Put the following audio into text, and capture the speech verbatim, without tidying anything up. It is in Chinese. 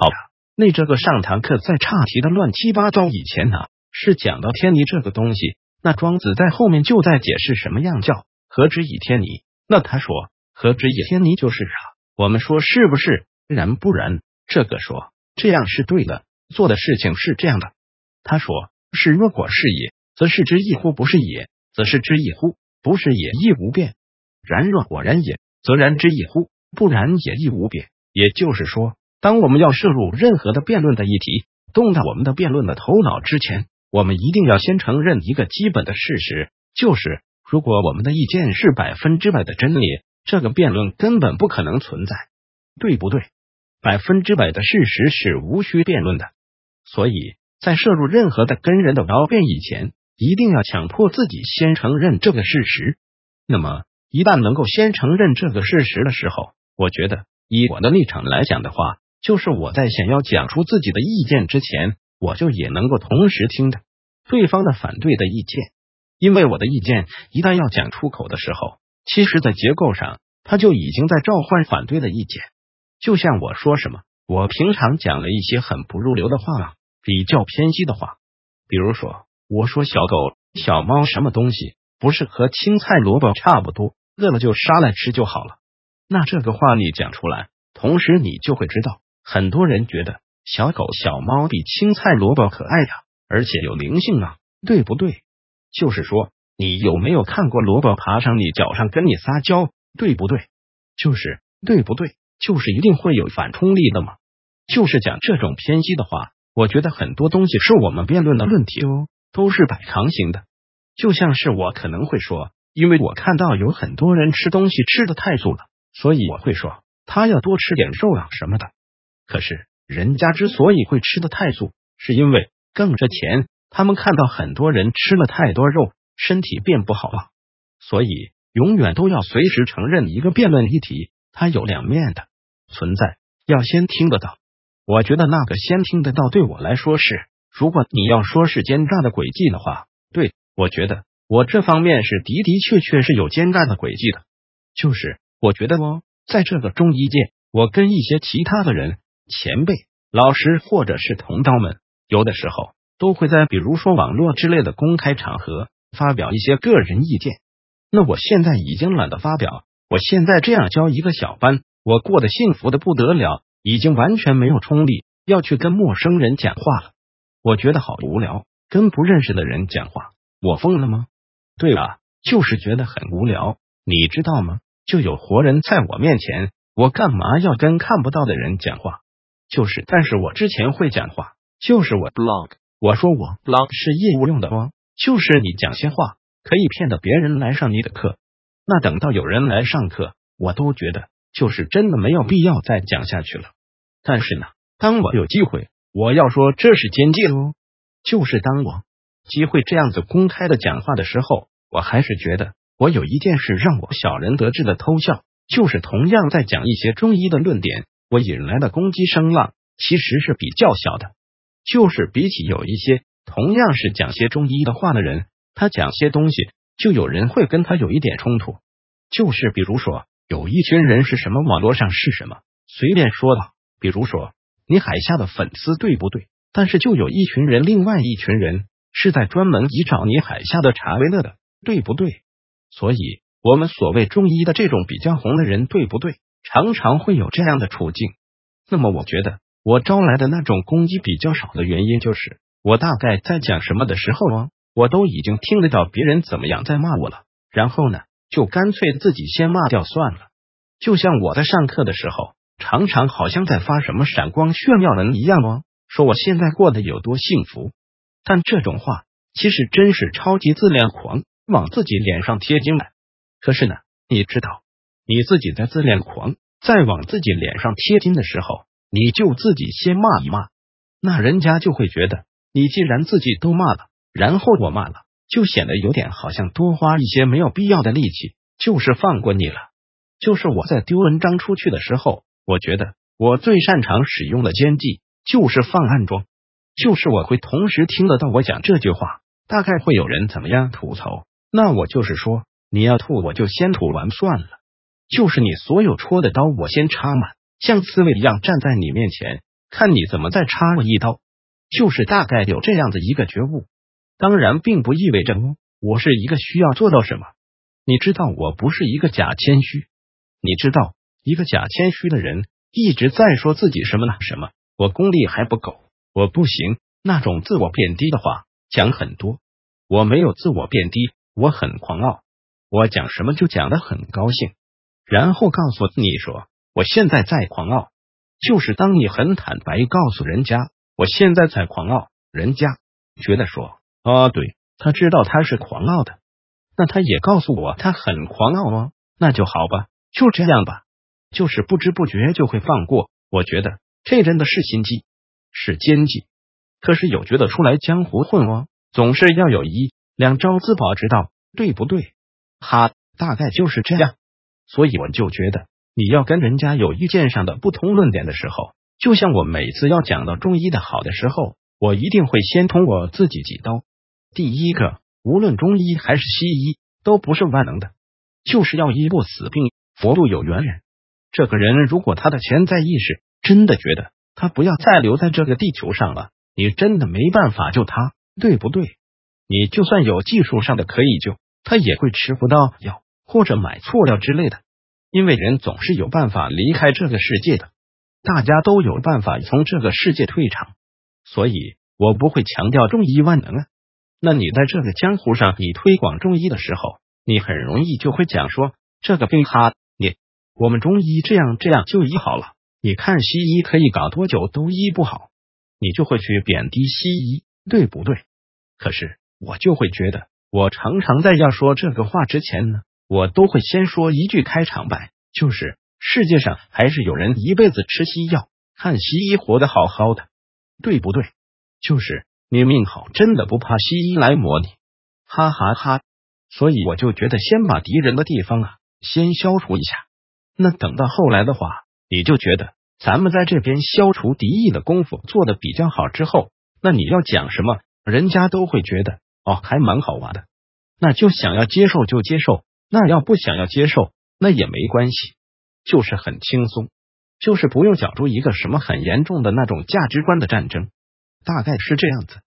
好呀，那这个上堂课在岔题的乱七八糟以前呢，是讲到天泥这个东西，那庄子在后面就在解释什么样叫何之以天泥。那他说何之以天泥就是啊，我们说是不是？然不然？这个说这样是对的，做的事情是这样的。他说是，若果是也，则是之亦乎；不是也，则是之亦乎；不是也，亦无变。然若果然也，则然之亦乎；不然也，亦无变。也就是说，当我们要摄入任何的辩论的议题，动到我们的辩论的头脑之前，我们一定要先承认一个基本的事实，就是如果我们的意见是百分之百的真理，这个辩论根本不可能存在，对不对？百分之百的事实是无需辩论的。所以在摄入任何的跟人的矛辩以前，一定要强迫自己先承认这个事实。那么一旦能够先承认这个事实的时候，我觉得以我的立场来讲的话，就是我在想要讲出自己的意见之前，我就也能够同时听着对方的反对的意见。因为我的意见一旦要讲出口的时候，其实在结构上他就已经在召唤反对的意见。就像我说什么，我平常讲了一些很不入流的话，比较偏激的话，比如说我说小狗小猫什么东西不是和青菜萝卜差不多，饿了就杀来吃就好了。那这个话你讲出来，同时你就会知道，很多人觉得小狗小猫比青菜萝卜可爱呀，而且有灵性啊，对不对？就是说，你有没有看过萝卜爬上你脚上跟你撒娇，对不对？就是对不对？就是一定会有反冲力的嘛。就是讲这种偏激的话，我觉得很多东西是我们辩论的论题哦，都是摆长型的。就像是我可能会说，因为我看到有很多人吃东西吃的太素了，所以我会说他要多吃点肉啊什么的。可是人家之所以会吃的太素，是因为更之前他们看到很多人吃了太多肉，身体变不好了。所以永远都要随时承认一个辩论议题它有两面的存在，要先听得到。我觉得那个先听得到对我来说是，如果你要说是奸诈的轨迹的话，对，我觉得我这方面是的的确确是有奸诈的轨迹的。就是我觉得哦，在这个中医界，我跟一些其他的人前辈老师或者是同道们，有的时候都会在比如说网络之类的公开场合发表一些个人意见。那我现在已经懒得发表，我现在这样教一个小班，我过得幸福的不得了，已经完全没有冲力要去跟陌生人讲话了。我觉得好无聊，跟不认识的人讲话，我疯了吗？对啊，就是觉得很无聊，你知道吗？就有活人在我面前，我干嘛要跟看不到的人讲话？就是，但是我之前会讲话，就是我 blog， 我说我 blog 是业务用的哦，就是你讲些话可以骗得别人来上你的课。那等到有人来上课，我都觉得就是真的没有必要再讲下去了。但是呢，当我有机会，我要说这是奸计哦。就是当我机会这样子公开的讲话的时候，我还是觉得我有一件事让我小人得志的偷笑，就是同样在讲一些中医的论点，我引来的攻击声浪其实是比较小的。就是比起有一些同样是讲些中医的话的人，他讲些东西就有人会跟他有一点冲突。就是比如说有一群人是什么网络上是什么随便说的，比如说你海下的粉丝对不对？但是就有一群人，另外一群人是在专门以找你海下的查为乐的，对不对？所以我们所谓中医的这种比较红的人，对不对？常常会有这样的处境。那么我觉得我招来的那种攻击比较少的原因，就是我大概在讲什么的时候啊，我都已经听得到别人怎么样在骂我了，然后呢就干脆自己先骂掉算了。就像我在上课的时候，常常好像在发什么闪光炫耀文一样哦，说我现在过得有多幸福。但这种话其实真是超级自恋狂，往自己脸上贴金来。可是呢，你知道，你自己在自恋狂，在往自己脸上贴金的时候，你就自己先骂一骂，那人家就会觉得你既然自己都骂了，然后我骂了，就显得有点好像多花一些没有必要的力气，就是放过你了。就是我在丢文章出去的时候，我觉得我最擅长使用的奸计就是放暗装。就是我会同时听得到我讲这句话，大概会有人怎么样吐槽，那我就是说你要吐我就先吐完算了。就是你所有戳的刀我先插满，像刺猬一样站在你面前， 看你怎么再插我一刀。就是大概有这样的一个觉悟，当然并不意味着我是一个需要做到什么。你知道我不是一个假谦虚，你知道一个假谦虚的人一直在说自己什么呢什么，我功力还不够，我不行，那种自我贬低的话讲很多。我没有自我贬低，我很狂傲，我讲什么就讲得很高兴，然后告诉你说我现在在狂傲。就是当你很坦白告诉人家我现在在狂傲，人家觉得说啊，对，他知道他是狂傲的，那他也告诉我他很狂傲哦，那就好吧，就这样吧，就是不知不觉就会放过。我觉得这真的是心机，是奸计，可是有觉得出来江湖混哦，总是要有一两招自保之道，对不对？哈，大概就是这样。所以我就觉得你要跟人家有意见上的不同论点的时候，就像我每次要讲到中医的好的时候，我一定会先通我自己几刀。第一个，无论中医还是西医都不是万能的，就是要医不死病，佛度有缘人。这个人如果他的潜在意识真的觉得他不要再留在这个地球上了，你真的没办法救他，对不对？你就算有技术上的可以救，他也会吃不到药或者买错料之类的，因为人总是有办法离开这个世界的，大家都有办法从这个世界退场，所以我不会强调中医万能啊。那你在这个江湖上你推广中医的时候，你很容易就会讲说这个病哈，你我们中医这样这样就医好了，你看西医可以搞多久都医不好，你就会去贬低西医，对不对？可是我就会觉得，我常常在要说这个话之前呢，我都会先说一句开场白，就是世界上还是有人一辈子吃西药，看西医活得好好的，对不对？就是你命好，真的不怕西医来磨你，哈哈哈。所以我就觉得先把敌人的地方啊先消除一下，那等到后来的话，你就觉得咱们在这边消除敌意的功夫做得比较好之后，那你要讲什么人家都会觉得哦还蛮好玩的，那就想要接受就接受，那要不想要接受那也没关系，就是很轻松，就是不用搅出一个什么很严重的那种价值观的战争，大概是这样子。